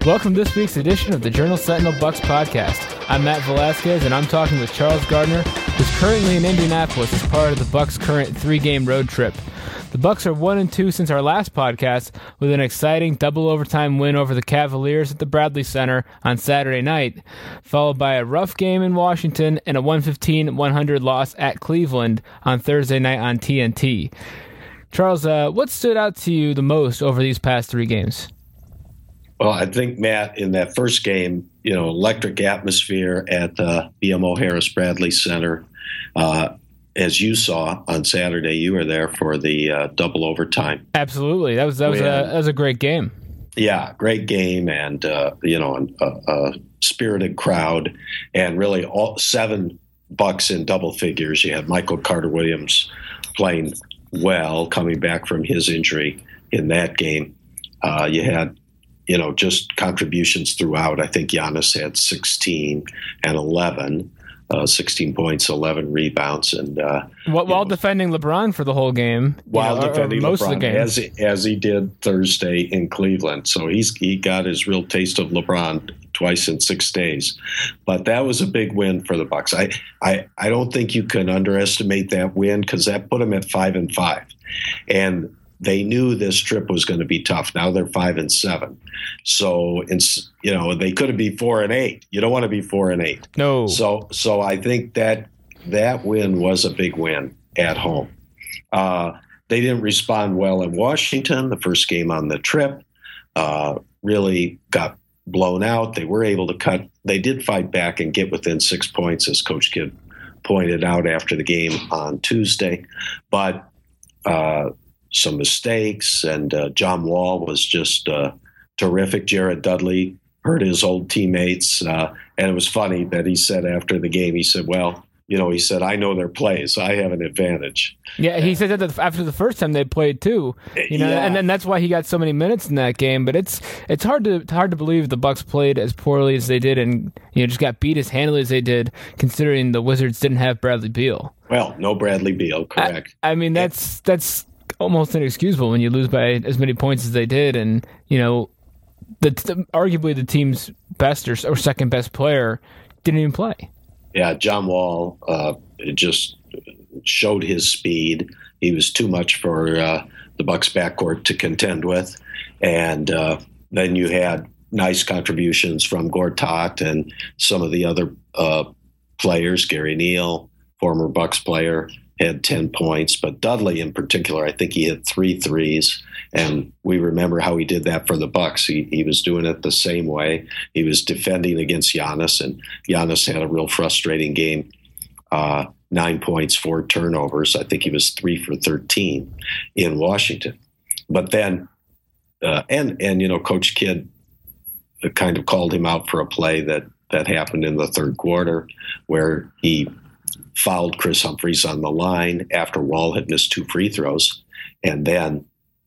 Welcome to this week's edition of the Journal Sentinel Bucks podcast. I'm Matt Velasquez, and I'm talking with Charles Gardner, who's currently in Indianapolis as part of the Bucks' current 3-game road trip. The Bucks are 1-2 since our last podcast, with an exciting double overtime win over the Cavaliers at the Bradley Center on Saturday night, followed by a rough game in Washington and a 115-100 loss at Cleveland on Thursday night on TNT. Charles, what stood out to you the most over these past 3 games? Well, I think, Matt, in that first game, electric atmosphere at the BMO Harris Bradley Center. As you saw on Saturday, you were there for the double overtime. Absolutely. That was a great game. Yeah, great game, and a spirited crowd, and really all 7 Bucks in double figures. You had Michael Carter-Williams playing well, coming back from his injury in that game. You had just contributions throughout. I think Giannis had 16 and 11, 16 points, 11 rebounds, and while defending LeBron for the whole game. While defending most LeBron, of the game. as he did Thursday in Cleveland. So he got his real taste of LeBron twice in 6 days. But that was a big win for the Bucks. I don't think you can underestimate that win, because that put them at 5-5, and they knew this trip was going to be tough. Now they're 5-7. So, they could be 4-8. You don't want to be 4-8. No. So I think that win was a big win at home. They didn't respond well in Washington. The first game on the trip really got blown out. They were able to cut. They did fight back and get within 6 points, as Coach Kidd pointed out after the game on Tuesday. But some mistakes, and John Wall was just terrific. Jared Dudley hurt his old teammates, and it was funny that he said after the game, he said, I know their plays. I have an advantage. Yeah, he said that after the first time they played too. And then that's why he got so many minutes in that game. But it's hard to believe the Bucks played as poorly as they did, and just got beat as handily as they did, considering the Wizards didn't have Bradley Beal. Well, no Bradley Beal, correct. I mean, that's almost inexcusable when you lose by as many points as they did, and arguably the team's best or second best player didn't even play. Yeah, John Wall just showed his speed. He was too much for the Bucks backcourt to contend with, and then you had nice contributions from Gortat and some of the other players. Gary Neal, former Bucks player, had 10 points, but Dudley in particular, I think he hit 3 threes, and we remember how he did that for the Bucks. He was doing it the same way. He was defending against Giannis, and Giannis had a real frustrating game. 9 points, 4 turnovers. I think he was 3 for 13 in Washington. But then, Coach Kidd kind of called him out for a play that happened in the third quarter, where he fouled Chris Humphries on the line after Wall had missed 2 free throws. And then,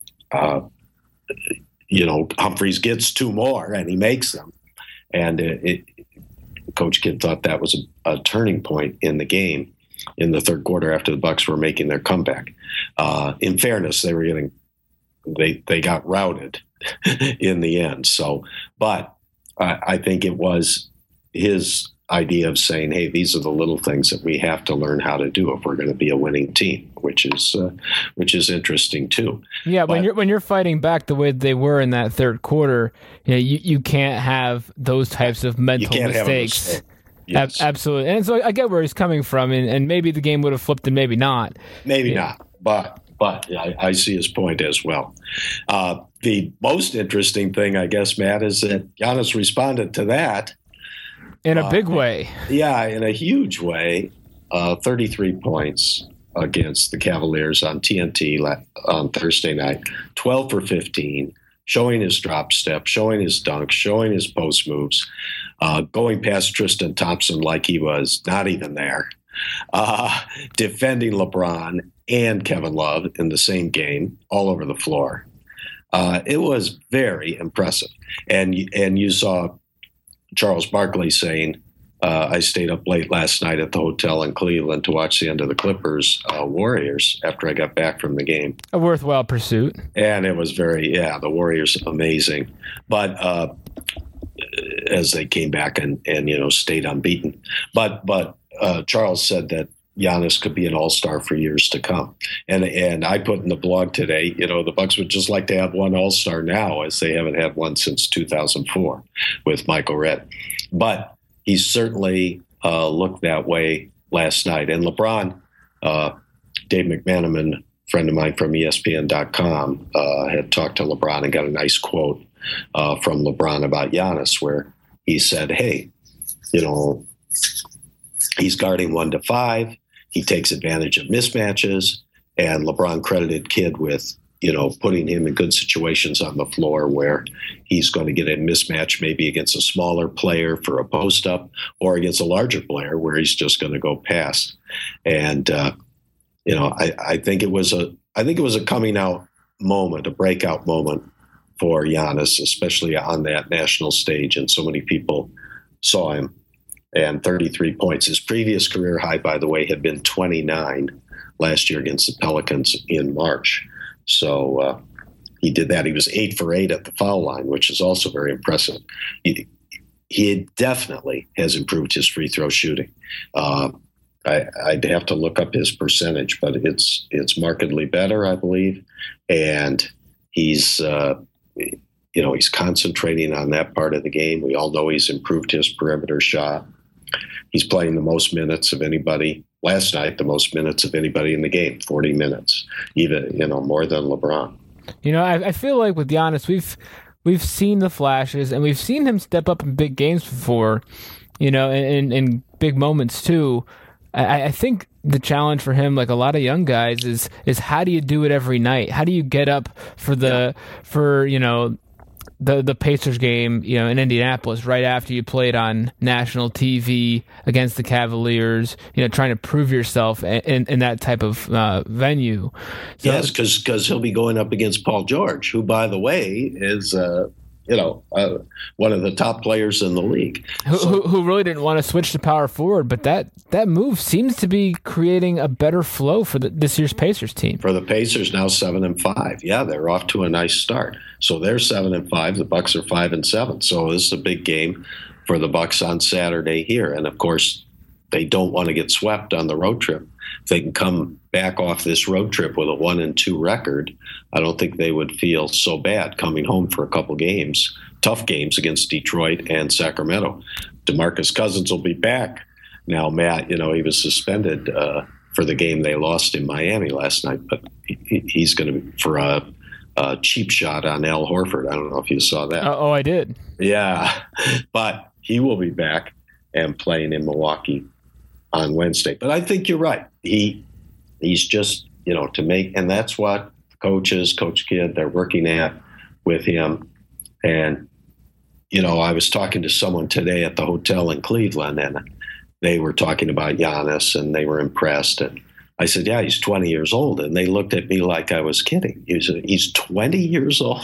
Humphries gets 2 more and he makes them. And Coach Kidd thought that was a turning point in the game in the third quarter after the Bucks were making their comeback. In fairness, they got routed in the end. So, but I think it was his idea of saying, hey, these are the little things that we have to learn how to do if we're going to be a winning team, which is interesting too. Yeah, but when you're fighting back the way they were in that third quarter, you can't have those types of mental mistakes. Yes. Absolutely. And so I get where he's coming from, and maybe the game would have flipped and maybe not. Maybe not, but I see his point as well. The most interesting thing, I guess, Matt, is that Giannis responded to that in a big way. Yeah, in a huge way. 33 points against the Cavaliers on TNT on Thursday night. 12 for 15, showing his drop step, showing his dunk, showing his post moves, going past Tristan Thompson like he was not even there, defending LeBron and Kevin Love in the same game all over the floor. It was very impressive. And you saw Charles Barkley saying, I stayed up late last night at the hotel in Cleveland to watch the end of the Clippers Warriors after I got back from the game. A worthwhile pursuit. And it was the Warriors amazing. But as they came back and stayed unbeaten. But Charles said that Giannis could be an all-star for years to come. And I put in the blog today, the Bucks would just like to have one all-star now, as they haven't had one since 2004 with Michael Redd. But he certainly looked that way last night. And LeBron, Dave McManaman, friend of mine from ESPN.com, had talked to LeBron and got a nice quote from LeBron about Giannis, where he said, hey, he's guarding 1 to 5. He takes advantage of mismatches, and LeBron credited Kidd with, putting him in good situations on the floor where he's going to get a mismatch maybe against a smaller player for a post-up or against a larger player where he's just going to go past. And, I think it was a coming out moment, a breakout moment for Giannis, especially on that national stage, and so many people saw him. And 33 points. His previous career high, by the way, had been 29 last year against the Pelicans in March. So he did that. He was 8 for 8 at the foul line, which is also very impressive. He definitely has improved his free throw shooting. I'd have to look up his percentage, but it's markedly better, I believe. And he's he's concentrating on that part of the game. We all know he's improved his perimeter shot. He's playing the most minutes of anybody. Last night, the most minutes of anybody in the game, 40 minutes, even, more than LeBron. I feel like with Giannis, we've seen the flashes, and we've seen him step up in big games before, in big moments too. I think the challenge for him, like a lot of young guys, is how do you do it every night? How do you get up for the Pacers game, in Indianapolis, right after you played on national TV against the Cavaliers, trying to prove yourself in that type of venue. So, yes, because he'll be going up against Paul George, who, by the way, is one of the top players in the league. Who really didn't want to switch to power forward, but that move seems to be creating a better flow for this year's Pacers team. For the Pacers, now 7-5. Yeah, they're off to a nice start. So they're 7-5. The Bucks are 5-7. So this is a big game for the Bucks on Saturday here. And of course, they don't want to get swept on the road trip. If they can come back off this road trip with a 1-2 record, I don't think they would feel so bad coming home for a couple games, tough games against Detroit and Sacramento. DeMarcus Cousins will be back. Now, Matt, he was suspended for the game they lost in Miami last night, but he's going to be for a cheap shot on Al Horford. I don't know if you saw that. Oh, I did. Yeah, but he will be back and playing in Milwaukee on Wednesday. But I think you're right. He's just, to make, and that's what coaches, Coach Kidd, they're working at with him. And, I was talking to someone today at the hotel in Cleveland, and they were talking about Giannis, and they were impressed. And I said, yeah, he's 20 years old. And they looked at me like I was kidding. He's 20 years old.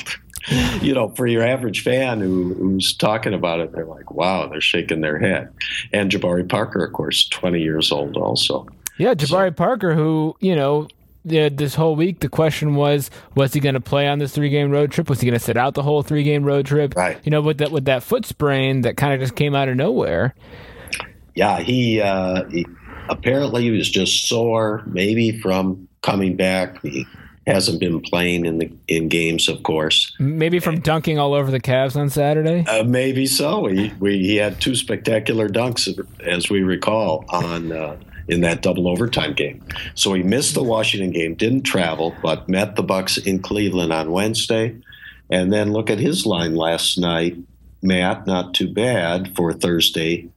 For your average fan who's talking about it, they're like, wow, they're shaking their head. And Jabari Parker, of course, 20 years old also. Yeah, Jabari Parker, who, this whole week the question was he going to play on this 3-game road trip? Was he going to sit out the whole 3-game road trip? Right. With that foot sprain that kind of just came out of nowhere. Yeah, he apparently he was just sore, maybe from coming back. He hasn't been playing in games, of course. Maybe from dunking all over the Cavs on Saturday? Maybe so. He had 2 spectacular dunks, as we recall, in that double overtime game. So he missed the Washington game, didn't travel, but met the Bucks in Cleveland on Wednesday. And then look at his line last night, Matt, not too bad for Thursday.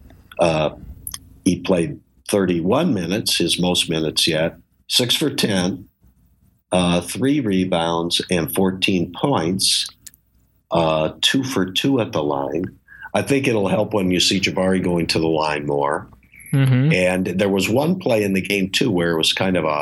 He played 31 minutes, his most minutes yet, 6 for 10. 3 rebounds and 14 points, 2 for 2 at the line. I think it'll help when you see Jabari going to the line more. Mm-hmm. And there was one play in the game, too, where it was kind of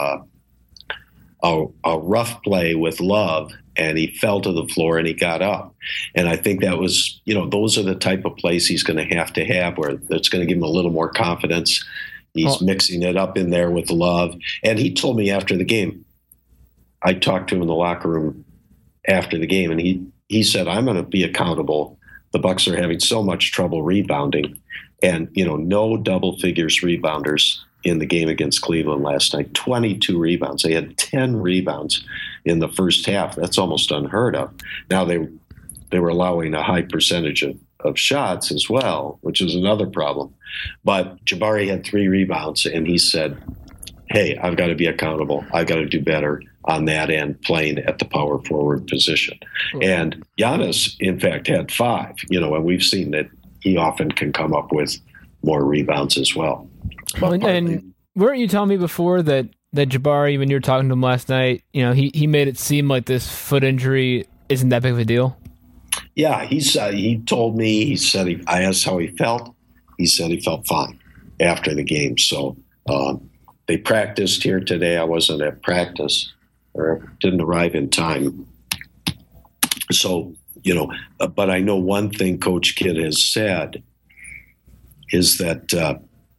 a rough play with Love, and he fell to the floor and he got up. And I think that was, those are the type of plays he's going to have where it's going to give him a little more confidence. He's mixing it up in there with Love. And he told me after the game, I talked to him in the locker room after the game, and he said, I'm going to be accountable the Bucks are having so much trouble rebounding, and no double figures rebounders in the game against Cleveland last night. 22 rebounds. They had 10 rebounds in the first half. That's almost unheard of. Now they were allowing a high percentage of shots as well, which is another problem. But Jabari had 3 rebounds, and he said, hey, I've got to be accountable. I've got to do better on that end, playing at the power forward position. And Giannis, in fact, had 5, and we've seen that he often can come up with more rebounds as well. And weren't you telling me before that Jabari, when you were talking to him last night, he made it seem like this foot injury isn't that big of a deal? Yeah, he told me, he said, I asked how he felt. He said he felt fine after the game. So they practiced here today. I wasn't at practice or didn't arrive in time. So, but I know one thing Coach Kidd has said is that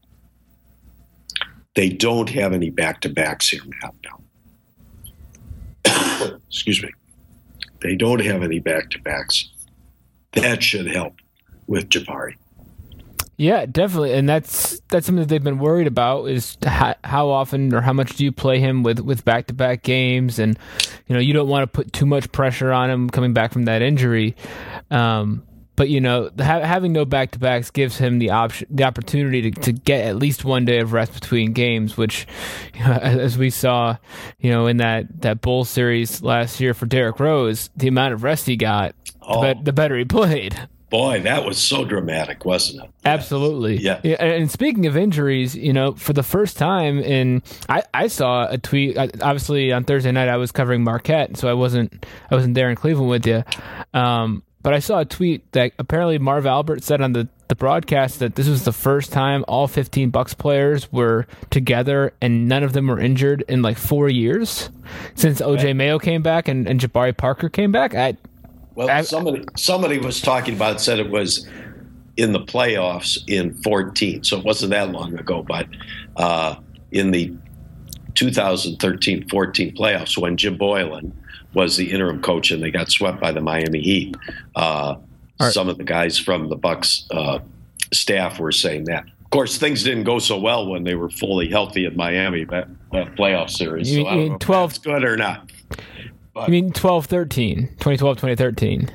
they don't have any back-to-backs here, Matt. Now. Excuse me. They don't have any back-to-backs. That should help with Jabari. Yeah, definitely, and that's something that they've been worried about is how often or how much do you play him with back-to-back games, and you don't want to put too much pressure on him coming back from that injury. But having no back-to-backs gives him the opportunity to get at least one day of rest between games, which, as we saw, in that Bulls series last year for Derrick Rose, the amount of rest he got, the better he played. Boy, that was so dramatic, wasn't it? Absolutely. Yeah. And speaking of injuries, for the first time I saw a tweet. Obviously, on Thursday night I was covering Marquette, so I wasn't there in Cleveland with you. But I saw a tweet that apparently Marv Albert said on the broadcast that this was the first time all 15 Bucks players were together and none of them were injured in like 4 years since OJ Mayo came back and Jabari Parker came back. Somebody was talking about, said it was in the playoffs in 14, so it wasn't that long ago, but in the 2013-14 playoffs when Jim Boylan was the interim coach and they got swept by the Miami Heat. Some of the guys from the Bucks staff were saying that. Of course, things didn't go so well when they were fully healthy in Miami, that playoff series. So I don't know if that's good or not. But, you mean 2012-13? Because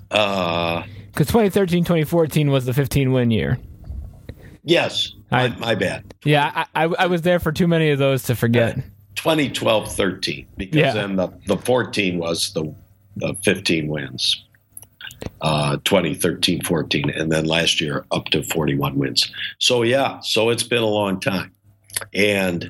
2013-2014 was the 15-win year. Yes, my bad. Yeah, I was there for too many of those to forget. 2012-13, because then the 14 was the 15 wins. 2013-14, and then last year up to 41 wins. So it's been a long time, and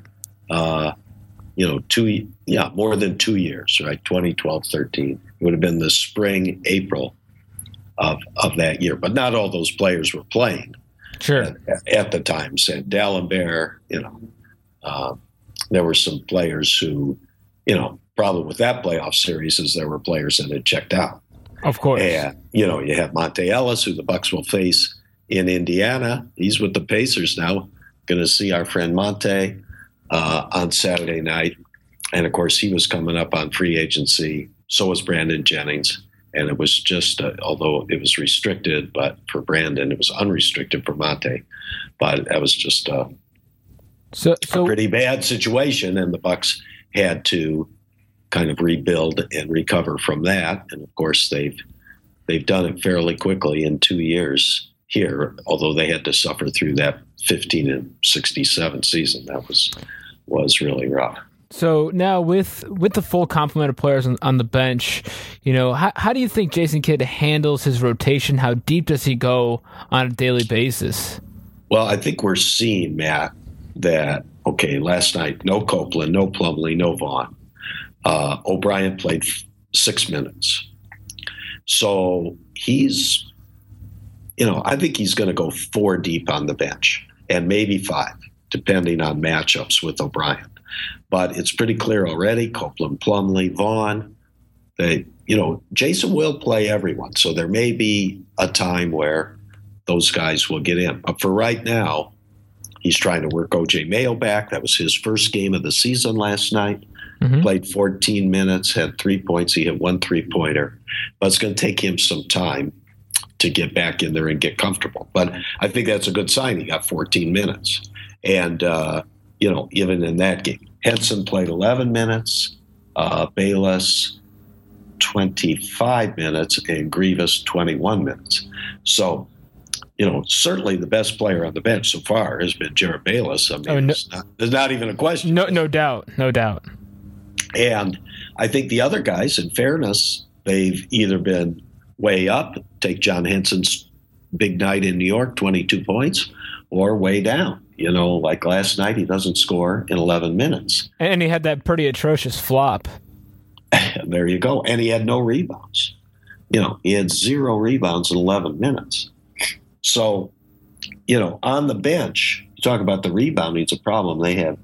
more than 2 years, right? 2012-13. It would have been the spring, April of that year, but not all those players were playing. Sure. At the time, said D'Alembert, there were some players who, problem with that playoff series is there were players that had checked out. Of course. And, you have Monte Ellis, who the Bucks will face in Indiana. He's with the Pacers now. Going to see our friend Monte on Saturday night. And, of course, he was coming up on free agency. So was Brandon Jennings. And it was just, although it was restricted, but for Brandon, it was unrestricted for Monte. But that was just a pretty bad situation. And the Bucks had to kind of rebuild and recover from that. And of course, they've done it fairly quickly in 2 years here, although they had to suffer through that 15-67 season. That was really rough. So now with the full complement of players on the bench, how do you think Jason Kidd handles his rotation? How deep does he go on a daily basis? Well, I think we're seeing, Matt, that, last night, no Copeland, no Plumlee, no Vaughn. O'Brien played 6 minutes. So he's, I think he's going to go 4 deep on the bench and maybe 5, depending on matchups with O'Brien. But it's pretty clear already, Copeland, Plumlee, Vaughn, Jason will play everyone. So there may be a time where those guys will get in. But for right now, he's trying to work OJ Mayo back. That was his first game of the season last night. Mm-hmm. Played 14 minutes, had 3 points. He hit 1 3-pointer. But it's going to take him some time to get back in there and get comfortable. But I think that's a good sign. He got 14 minutes. And, even in that game, Henson played 11 minutes, Bayless 25 minutes, and Grievous 21 minutes. So, certainly the best player on the bench so far has been Jared Bayless. I mean, there's not even a question. No doubt. And I think the other guys, in fairness, they've either been way up, take John Henson's big night in New York, 22 points, or way down. Like last night, he doesn't score in 11 minutes. And he had that pretty atrocious flop. There you go. And he had no rebounds. He had 0 rebounds in 11 minutes. So, on the bench, you talk about the rebounding's a problem. They had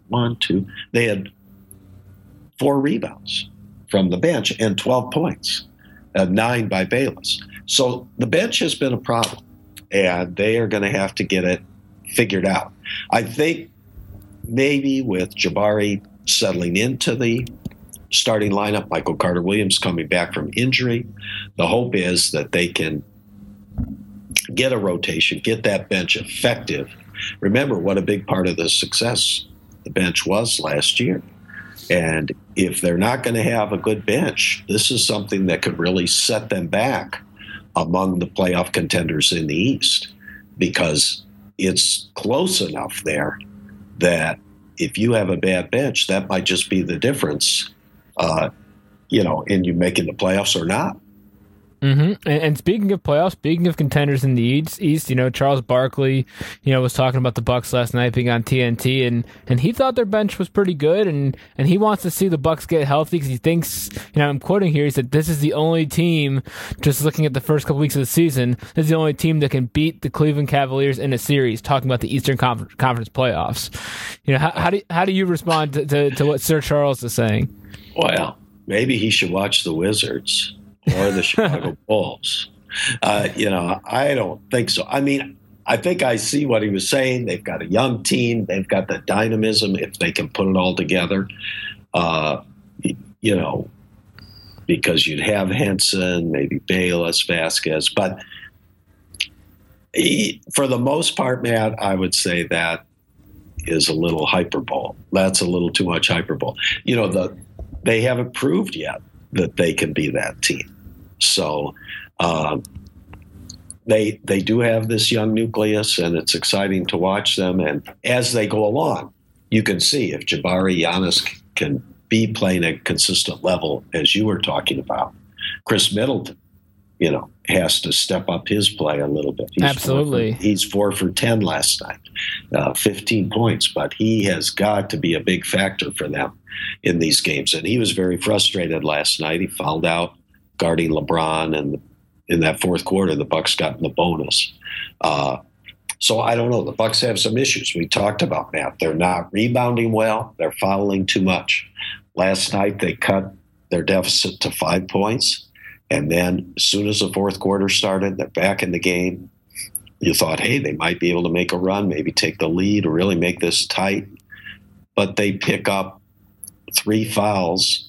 4 rebounds from the bench and 12 points, 9 by Bayless. So the bench has been a problem, and they are going to have to get it figured out. I think maybe with Jabari settling into the starting lineup, Michael Carter-Williams coming back from injury, the hope is that they can get a rotation, get that bench effective. Remember what a big part of the success the bench was last year. And if they're not going to have a good bench, this is something that could really set them back among the playoff contenders in the East, because it's close enough there that if you have a bad bench, that might just be the difference, in you making the playoffs or not. Mm-hmm. And speaking of playoffs, speaking of contenders in the East, Charles Barkley, was talking about the Bucks last night being on TNT, and he thought their bench was pretty good, and he wants to see the Bucks get healthy because he thinks, I'm quoting here, he said, this is the only team, just looking at the first couple weeks of the season, this is the only team that can beat the Cleveland Cavaliers in a series, talking about the Eastern Conference playoffs. How do you respond to what Sir Charles is saying? Well, maybe he should watch the Wizards or the Chicago Bulls. I don't think so. I mean, I think I see what he was saying. They've got a young team. They've got the dynamism if they can put it all together. Because you'd have Henson, maybe Bayless, Vasquez. But for the most part, Matt, I would say that is a little hyperbole. That's a little too much hyperbole. They haven't proved yet that they can be that team. So they do have this young nucleus, and it's exciting to watch them. And as they go along, you can see if Jabari, Giannis can be playing at a consistent level, as you were talking about. Chris Middleton, has to step up his play a little bit. Absolutely. He's 4 for 10 last night, 15 points, but he has got to be a big factor for them in these games. And he was very frustrated last night. He fouled out guarding LeBron, and in that fourth quarter, the Bucks got in the bonus. So I don't know. The Bucks have some issues. We talked about that. They're not rebounding well. They're fouling too much. Last night, they cut their deficit to 5 points. And then as soon as the fourth quarter started, they're back in the game. You thought, hey, they might be able to make a run, maybe take the lead or really make this tight. But they pick up 3 fouls,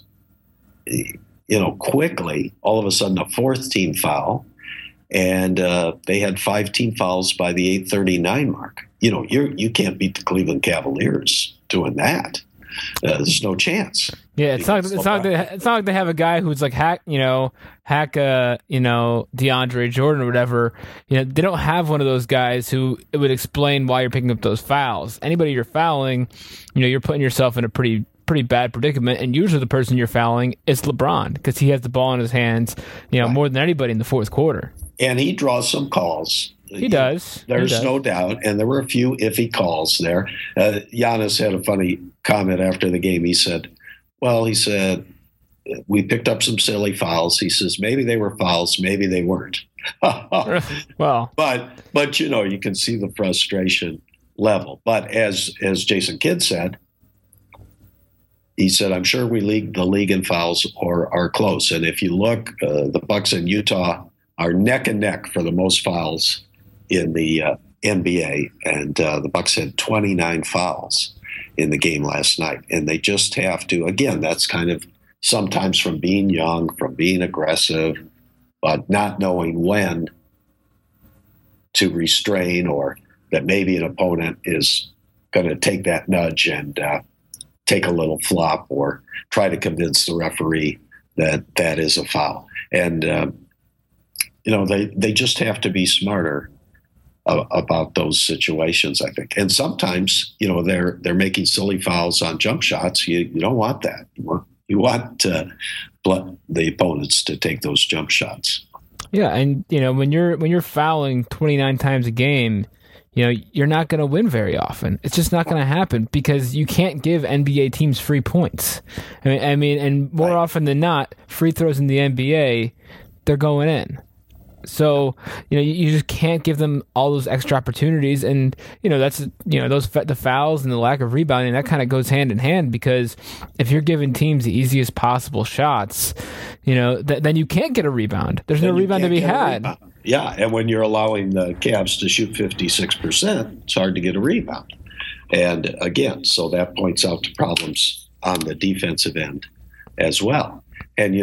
quickly. All of a sudden, a 4th team foul. And they had 5 team fouls by the 8:39 mark. You can't beat the Cleveland Cavaliers doing that. There's no chance. Yeah, it's not like they have a guy who's like hack DeAndre Jordan or whatever. They don't have one of those guys who it would explain why you're picking up those fouls. Anybody you're fouling, you're putting yourself in a pretty bad predicament, and usually the person you're fouling is LeBron because he has the ball in his hands, right, more than anybody in the fourth quarter. And he draws some calls. He does. There's no doubt. And there were a few iffy calls there. Giannis had a funny comment after the game. He said, we picked up some silly fouls. He says, maybe they were fouls, maybe they weren't. Well, but you can see the frustration level. But as Jason Kidd said, he said, I'm sure we lead the league in fouls or are close. And if you look, the Bucks and Utah are neck and neck for the most fouls in the NBA, and the Bucks had 29 fouls in the game last night. And they just have to, again, that's kind of sometimes from being young, from being aggressive, but not knowing when to restrain, or that maybe an opponent is going to take that nudge and take a little flop or try to convince the referee that that is a foul. And, they just have to be smarter about those situations, I think. And sometimes, they're making silly fouls on jump shots. You don't want that. You want the opponents to take those jump shots. Yeah, and when you're fouling 29 times a game, you're not going to win very often. It's just not going to happen because you can't give NBA teams free points. I mean, and more often than not, free throws in the NBA, they're going in. So, you just can't give them all those extra opportunities. And, that's, the fouls and the lack of rebounding, that kind of goes hand in hand, because if you're giving teams the easiest possible shots, then you can't get a rebound. There's no rebound to be had. Yeah. And when you're allowing the Cavs to shoot 56%, it's hard to get a rebound. And again, so that points out to problems on the defensive end as well. And,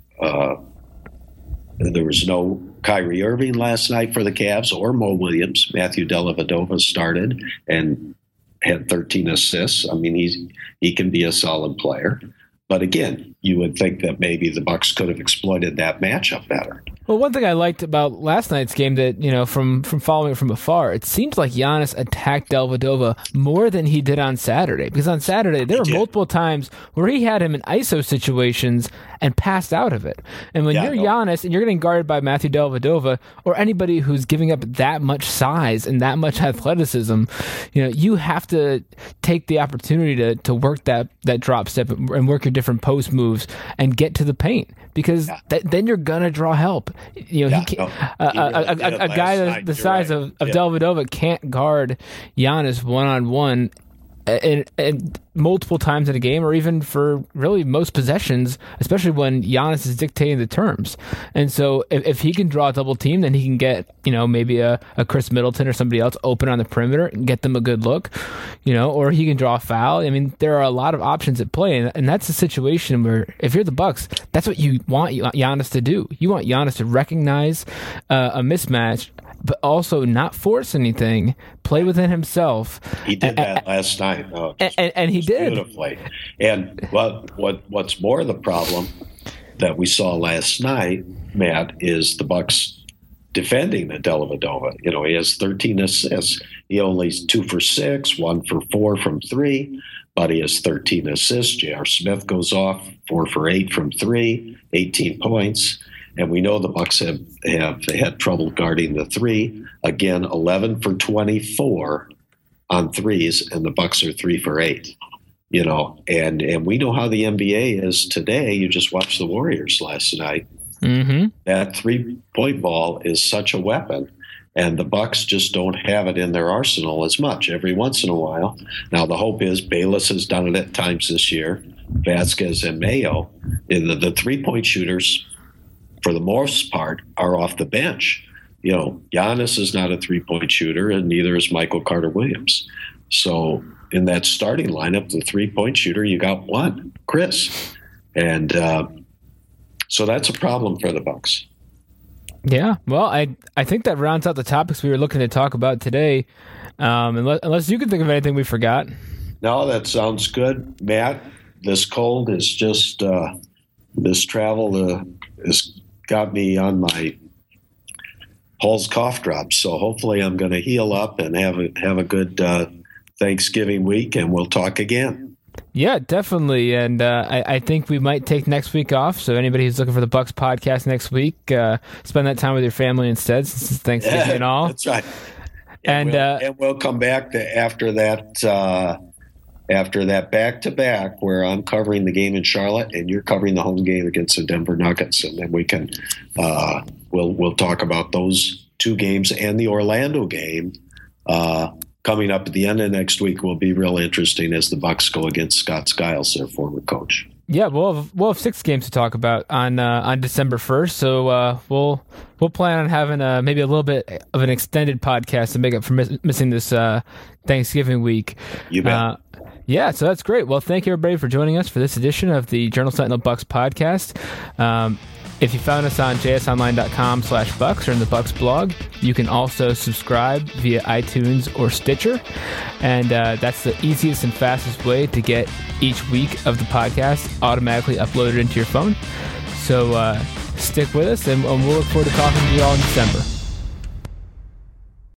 there was no Kyrie Irving last night for the Cavs or Mo Williams. Matthew Dellavedova started and had 13 assists. I mean, he can be a solid player. But again, you would think that maybe the Bucks could have exploited that matchup better. Well, one thing I liked about last night's game that, from following it from afar, it seems like Giannis attacked Dellavedova more than he did on Saturday. Because on Saturday, there were multiple times where he had him in ISO situations and passed out of it. And when you're Giannis and you're getting guarded by Matthew Dellavedova or anybody who's giving up that much size and that much athleticism, you have to take the opportunity to work that drop step and work your different post moves and get to the paint, because then you're gonna draw help. A guy the size of Dellavedova can't guard Giannis one-on-one and multiple times in a game, or even for really most possessions, especially when Giannis is dictating the terms. And so if he can draw a double team, then he can get, maybe a Chris Middleton or somebody else open on the perimeter and get them a good look, or he can draw a foul. I mean, there are a lot of options at play, and that's a situation where if you're the Bucks, that's what you want Giannis to do. You want Giannis to recognize a mismatch, but also not force anything, play within himself. He did that last night. And he did. Beautifully. And what's more the problem that we saw last night, Matt, is the Bucks defending the Dellavedova. He has 13 assists. He only's 2 for 6, 1 for 4 from 3, but he has 13 assists. J.R. Smith goes off 4 for 8 from 3, 18 points. And we know the Bucks have had trouble guarding the 3. Again, 11 for 24 on threes, and the Bucks are 3 for 8. And we know how the NBA is today. You just watched the Warriors last night. Mm-hmm. That 3-point ball is such a weapon, and the Bucks just don't have it in their arsenal as much. Every once in a while. Now the hope is Bayless has done it at times this year. Vasquez and Mayo, the 3-point shooters, for the most part, are off the bench. Giannis is not a 3-point shooter, and neither is Michael Carter-Williams. So in that starting lineup, the 3-point shooter, you got one, Chris. And so that's a problem for the Bucks. Yeah, well, I think that rounds out the topics we were looking to talk about today. Unless you can think of anything we forgot. No, that sounds good, Matt. This cold is just this travel is got me on my Hall's cough drops. So hopefully I'm going to heal up and have a good Thanksgiving week, and we'll talk again. Yeah, definitely. And I think we might take next week off. So anybody who's looking for the Bucks podcast next week, spend that time with your family instead, since it's Thanksgiving and all. That's right. And we'll come back after that back-to-back where I'm covering the game in Charlotte and you're covering the home game against the Denver Nuggets, and then we can we'll talk about those 2 games, and the Orlando game coming up at the end of next week will be real interesting as the Bucks go against Scott Skiles, their former coach. Yeah, we'll have 6 games to talk about on December 1st. So we'll plan on having maybe a little bit of an extended podcast to make up for missing this Thanksgiving week. You bet. Yeah, so that's great. Well, thank you everybody for joining us for this edition of the Journal Sentinel Bucks podcast. If you found us on jsonline.com/Bucks or in the Bucks blog, you can also subscribe via iTunes or Stitcher. And that's the easiest and fastest way to get each week of the podcast automatically uploaded into your phone. So stick with us, and we'll look forward to talking to you all in December.